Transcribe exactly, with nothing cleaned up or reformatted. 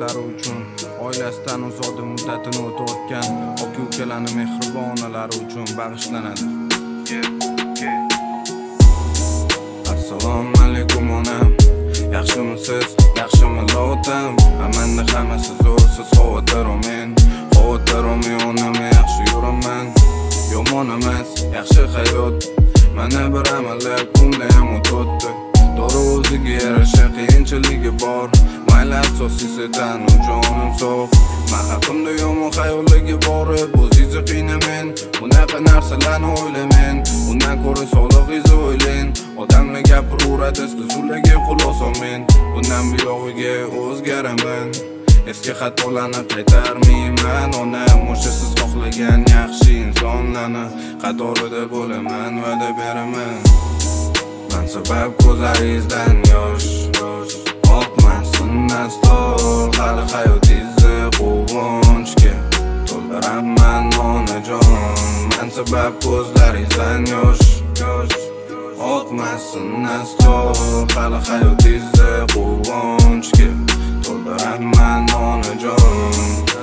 farzandlari uchun, oilasidan uzoq muddatini o'tayotgan aka-ukalarning mehribonlari uchun bag'ishlanadi. Assalomu alaykum onam, yaxshimisiz, yaxshimi lotam? Amanda hammasi zo'r, siz xavotir olmang, xavotir olmang onam, yaxshi yuraman. Yomon emas, yaxshi hayot, mana bir amallab kunda ham o'tdi. To'g'ri o'ziga yarasha qiyinchiligi bor, mayli asosiysi tanu jonim sog'. Men haqimda yomon xayolligi bor, o'zingizni qiynaman, bunaqa narsalarni o'ylaman. Undan ko'ra sog'lig'ingizni o'ylang, odamlar gapiraveradi, siz ularga quloq solmang. Bundan buyog'iga o'zgaraman, eski xatolarni qaytarmayman. Onam o'sha siz xohlagan yaxshi insonlarni qatorida bo'laman, va'da beraman. Men sabab ko'zlaringizdan yosh oqmasin astor, hali hayotingizni quvonchga to'ldiraman onajon. Men sabab ko'zlaringizdan yosh oqmasin astor, hali hayotingizni quvonchga to'ldiraman onajon.